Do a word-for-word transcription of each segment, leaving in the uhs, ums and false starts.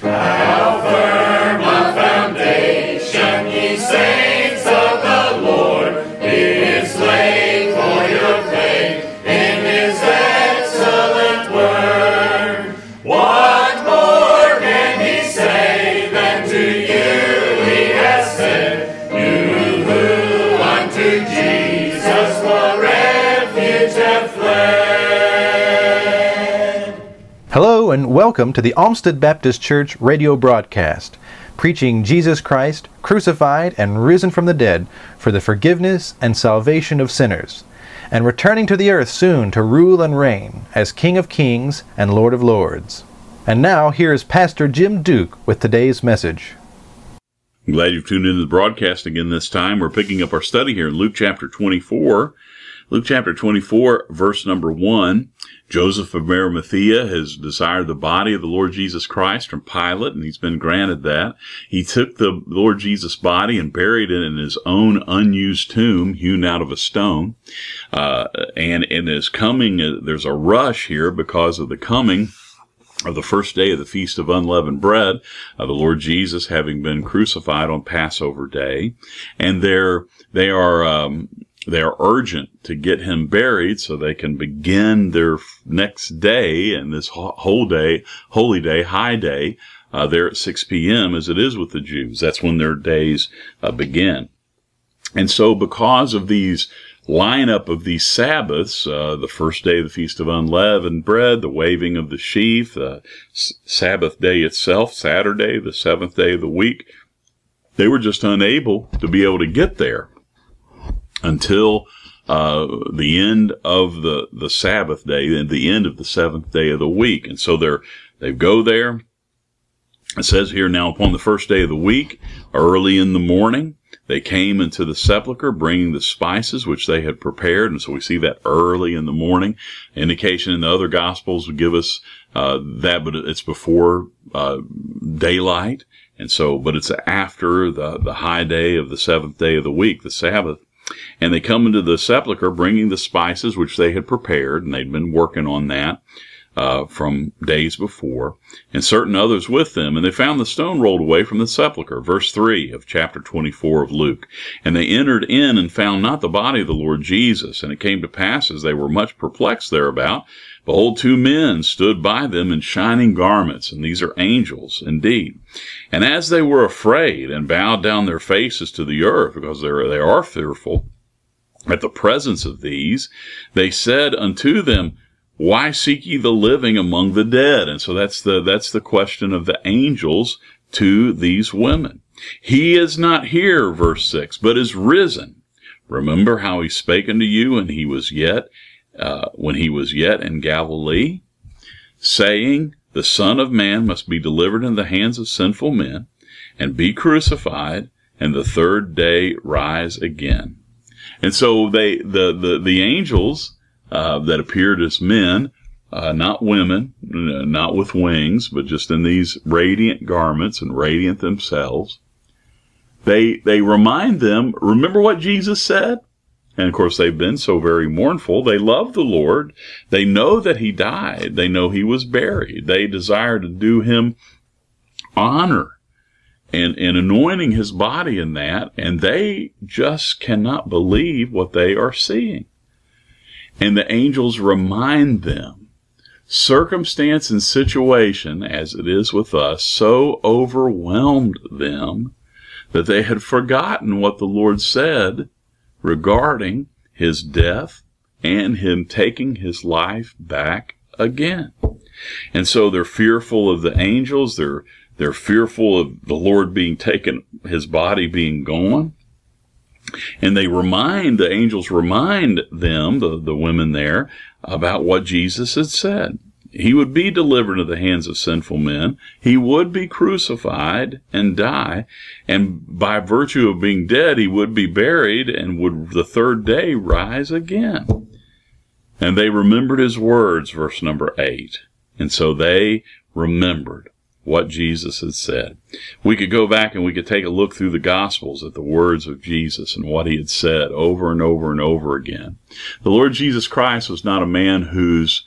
How firm a foundation, ye saints of the Lord, is laid for your faith in his excellent word. What more can he say than to you he has said, you who unto Jesus for refuge have fled? Hello and welcome to the Olmsted Baptist Church radio broadcast, preaching Jesus Christ, crucified and risen from the dead for the forgiveness and salvation of sinners, and returning to the earth soon to rule and reign as King of Kings and Lord of Lords. And now here is Pastor Jim Duke with today's message. I'm glad you've tuned into the broadcast again this time. We're picking up our study here in Luke chapter twenty-four. Luke chapter twenty-four, verse number one. Joseph of Arimathea has desired the body of the Lord Jesus Christ from Pilate, and he's been granted that. He took the Lord Jesus' body and buried it in his own unused tomb, hewn out of a stone. Uh, and in his coming, uh, there's a rush here because of the coming of the first day of the Feast of Unleavened Bread, uh, the Lord Jesus having been crucified on Passover Day. And they're, they are, um, They are urgent to get him buried so they can begin their next day and this whole day, holy day, high day, uh, there at six p.m. as it is with the Jews. That's when their days uh, begin. And so because of these lineup of these Sabbaths, uh, the first day of the Feast of Unleavened Bread, the waving of the sheaf, the s- Sabbath day itself, Saturday, the seventh day of the week, they were just unable to be able to get there until uh, the end of the, the Sabbath day, and the end of the seventh day of the week. And so they're, they go there. It says here, now upon the first day of the week, early in the morning, they came into the sepulchre, bringing the spices which they had prepared. And so we see that early in the morning. Indication in the other Gospels would give us uh, that, but it's before uh, daylight. And so, but it's after the, the high day of the seventh day of the week, the Sabbath. And they come into the sepulchre bringing the spices which they had prepared, and they'd been working on that uh, from days before, and certain others with them. And they found the stone rolled away from the sepulchre. Verse three of chapter twenty-four of Luke. And they entered in and found not the body of the Lord Jesus. And it came to pass, as they were much perplexed thereabout, behold, two men stood by them in shining garments, and these are angels indeed. And as they were afraid and bowed down their faces to the earth, because they are, they are fearful at the presence of these, they said unto them, why seek ye the living among the dead? And so that's the, that's the question of the angels to these women. He is not here, verse six, but is risen. Remember how he spake unto you, and he was yet Uh, when he was yet in Galilee, saying, the Son of Man must be delivered into the hands of sinful men, and be crucified, and the third day rise again. And so they, the, the, the angels uh, that appeared as men, uh, not women, not with wings, but just in these radiant garments and radiant themselves, they, they remind them, remember what Jesus said? And, of course, they've been so very mournful. They love the Lord. They know that he died. They know he was buried. They desire to do him honor and, and anointing his body in that. And they just cannot believe what they are seeing. And the angels remind them, circumstance and situation, as it is with us, so overwhelmed them that they had forgotten what the Lord said regarding his death and him taking his life back again. And so they're fearful of the angels. They're, they're fearful of the Lord being taken, his body being gone. And they remind, the angels remind them, the, the women there, about what Jesus had said. He would be delivered into the hands of sinful men. He would be crucified and die. And by virtue of being dead, he would be buried and would the third day rise again. And they remembered his words, verse number eight. And so they remembered what Jesus had said. We could go back and we could take a look through the Gospels at the words of Jesus and what he had said over and over and over again. The Lord Jesus Christ was not a man whose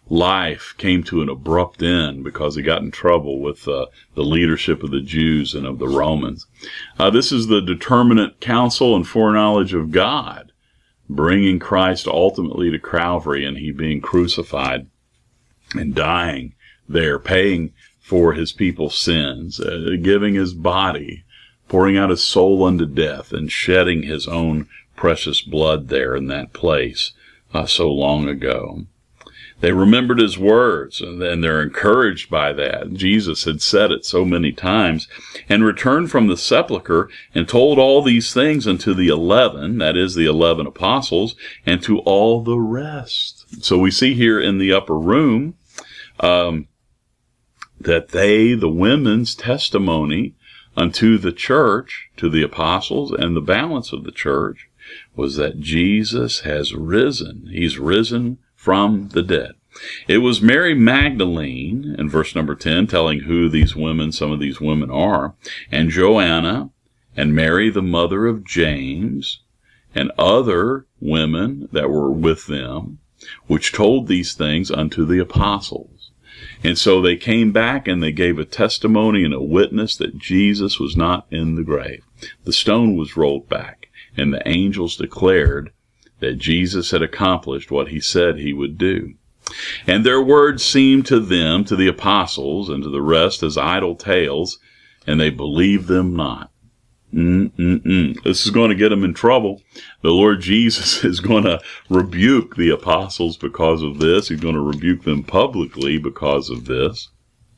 life came to an abrupt end because he got in trouble with uh, the leadership of the Jews and of the Romans. Uh, this is the determinate counsel and foreknowledge of God, bringing Christ ultimately to Calvary, and he being crucified and dying there, paying for his people's sins, uh, giving his body, pouring out his soul unto death, and shedding his own precious blood there in that place uh, so long ago. They remembered his words, and then they're encouraged by that. Jesus had said it so many times, and returned from the sepulchre and told all these things unto the eleven, that is, the eleven apostles, and to all the rest. So we see here in the upper room um, that they, the women's testimony unto the church, to the apostles and the balance of the church, was that Jesus has risen. He's risen from the dead. It was Mary Magdalene, in verse number ten, telling who these women, some of these women are, and Joanna, and Mary, the mother of James, and other women that were with them, which told these things unto the apostles. And so they came back and they gave a testimony and a witness that Jesus was not in the grave. The stone was rolled back, and the angels declared that Jesus had accomplished what he said he would do. And their words seemed to them, to the apostles, and to the rest as idle tales, and they believed them not. Mm-mm-mm. This is going to get them in trouble. The Lord Jesus is going to rebuke the apostles because of this. He's going to rebuke them publicly because of this.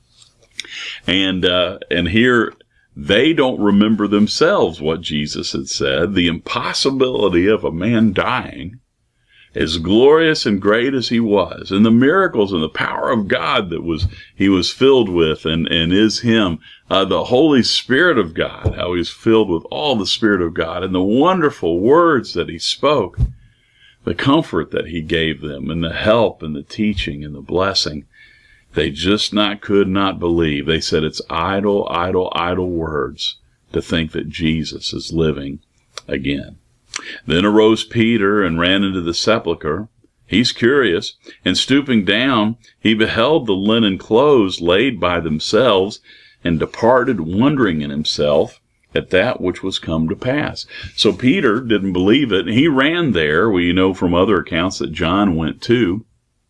And uh, and here, they don't remember themselves what Jesus had said. The impossibility of a man dying, as glorious and great as he was, and the miracles and the power of God that was he was filled with, and, and is him, uh, the Holy Spirit of God, how he was filled with all the Spirit of God, and the wonderful words that he spoke, the comfort that he gave them, and the help and the teaching and the blessing. They just not could not believe. They said it's idle, idle, idle words to think that Jesus is living again. Then arose Peter and ran into the sepulchre. He's curious, and stooping down, he beheld the linen clothes laid by themselves, and departed wondering in himself at that which was come to pass. So Peter didn't believe it. He ran there. We know from other accounts that John went too.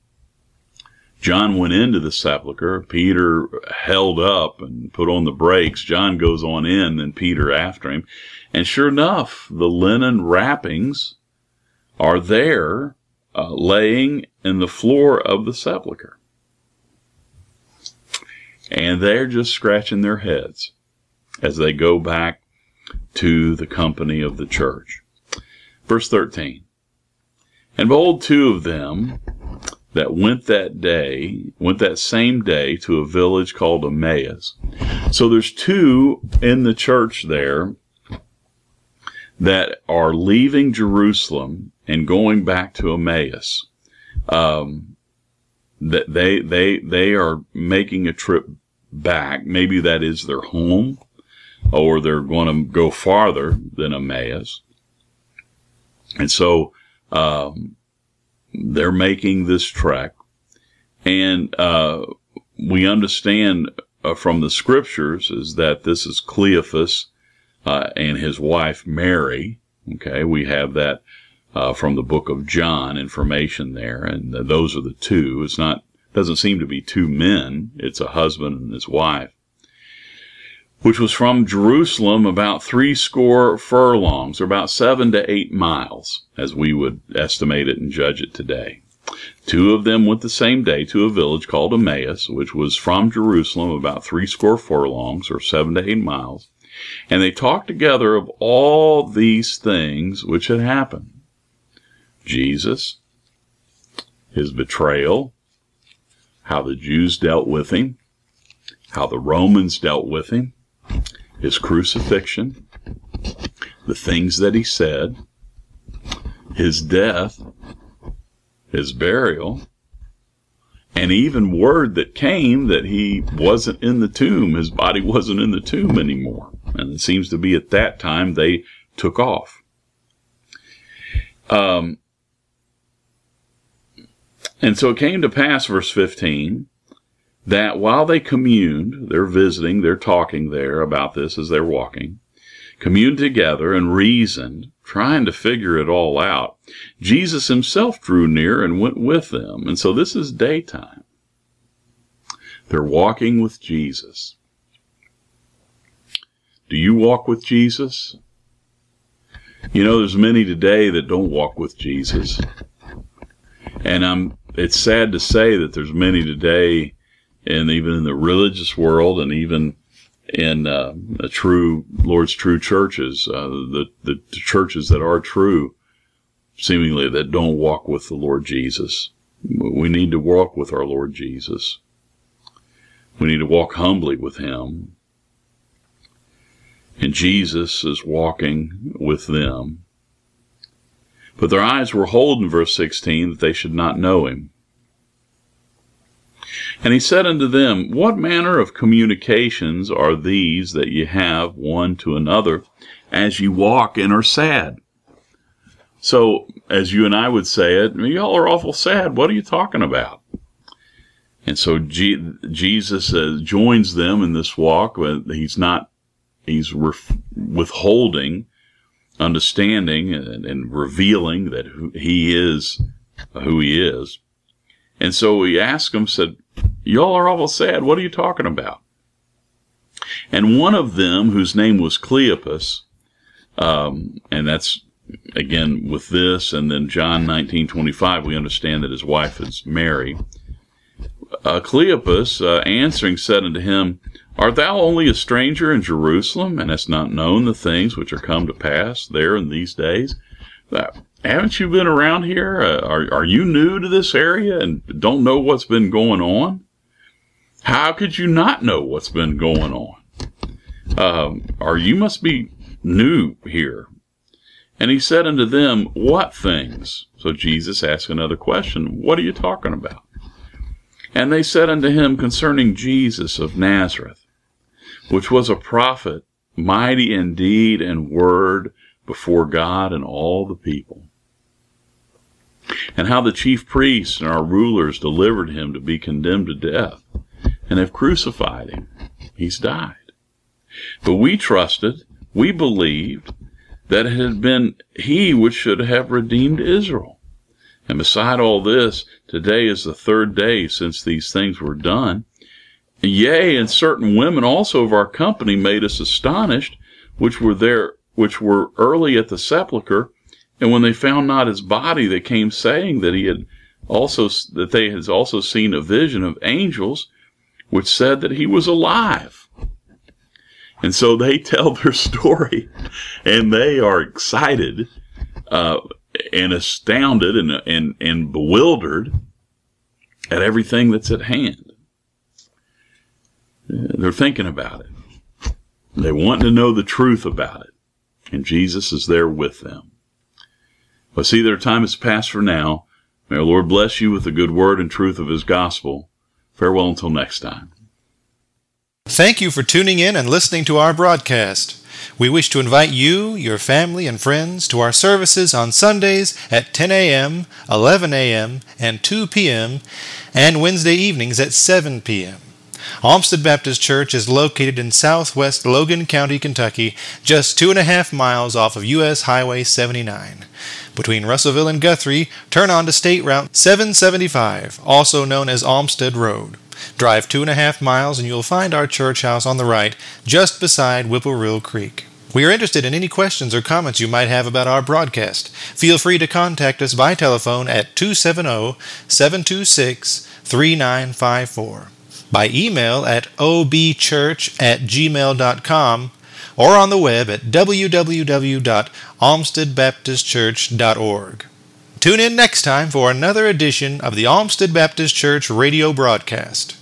John went into the sepulchre. Peter held up and put on the brakes. John goes on in, and Peter after him. And sure enough, the linen wrappings are there, uh, laying in the floor of the sepulchre. And they're just scratching their heads as they go back to the company of the church. Verse thirteen. And behold, two of them that went that day, went that same day to a village called Emmaus. So there's two in the church there that are leaving Jerusalem and going back to Emmaus. Um, that they they they are making a trip back. Maybe that is their home, or they're going to go farther than Emmaus. And so um, they're making this trek, and uh, we understand uh, from the scriptures is that this is Cleophas uh, and his wife Mary. Okay, we have that uh, from the book of John, information there, and uh, those are the two. It's not doesn't seem to be two men. It's a husband and his wife, which was from Jerusalem about three score furlongs, or about seven to eight miles, as we would estimate it and judge it today. Two of them went the same day to a village called Emmaus, which was from Jerusalem about three score furlongs, or seven to eight miles. And they talked together of all these things which had happened. Jesus, his betrayal, how the Jews dealt with him, how the Romans dealt with him, his crucifixion, the things that he said, his death, his burial, and even word that came that he wasn't in the tomb, his body wasn't in the tomb anymore. And it seems to be at that time they took off. Um, And so it came to pass, verse fifteen, that while they communed, they're visiting, they're talking there about this as they're walking, communed together and reasoned, trying to figure it all out, Jesus himself drew near and went with them. And so this is daytime. They're walking with Jesus. Do you walk with Jesus? You know, there's many today that don't walk with Jesus. And I'm, it's sad to say that there's many today, and even in the religious world, and even in uh, the true Lord's true churches, uh, the, the churches that are true, seemingly that don't walk with the Lord Jesus. We need to walk with our Lord Jesus. We need to walk humbly with him. And Jesus is walking with them. But their eyes were holden, verse sixteen, that they should not know him. And he said unto them, What manner of communications are these that ye have one to another, as ye walk and are sad? So, as you and I would say it, y'all are awful sad. What are you talking about? And so G- Jesus uh, joins them in this walk. He's not, he's ref- withholding understanding and, and revealing that who he is who he is. And so he asked them, said, y'all are awful sad. What are you talking about? And one of them, whose name was Cleopas, um, and that's, again, with this, and then John nineteen twenty-five, we understand that his wife is Mary. Uh, Cleopas, uh, answering, said unto him, Art thou only a stranger in Jerusalem, and hast not known the things which are come to pass there in these days? Uh, haven't you been around here? Uh, are, are you new to this area and don't know what's been going on? How could you not know what's been going on? Um, or you must be new here. And he said unto them, What things? So Jesus asked another question. What are you talking about? And they said unto him, Concerning Jesus of Nazareth, which was a prophet, mighty in deed and word before God and all the people. And how the chief priests and our rulers delivered him to be condemned to death, and have crucified him. He's died. But we trusted, we believed, that it had been he which should have redeemed Israel. And beside all this, today is the third day since these things were done. Yea, and certain women also of our company made us astonished, which were there, which were early at the sepulchre. And when they found not his body, they came saying that he had also that they had also seen a vision of angels, which said that he was alive. And so they tell their story, and they are excited uh, and astounded and, and and bewildered at everything that's at hand. They're thinking about it. They want to know the truth about it, and Jesus is there with them. But see, their time has passed for now. May our Lord bless you with the good word and truth of his gospel. Farewell until next time. Thank you for tuning in and listening to our broadcast. We wish to invite you, your family, and friends to our services on Sundays at ten a.m., eleven a.m., and two p.m., and Wednesday evenings at seven p.m. Olmsted Baptist Church is located in southwest Logan County, Kentucky, just two and a half miles off of U S Highway seventy-nine. Between Russellville and Guthrie, turn on to State Route seven seventy-five, also known as Olmsted Road. Drive two and a half miles and you'll find our church house on the right, just beside Whipple Creek. We are interested in any questions or comments you might have about our broadcast. Feel free to contact us by telephone at two seven zero, seven two six, three nine five four, by email at o b church at gmail dot com, or on the web at w w w dot olmsted baptist church dot org. Tune in next time for another edition of the Olmsted Baptist Church radio broadcast.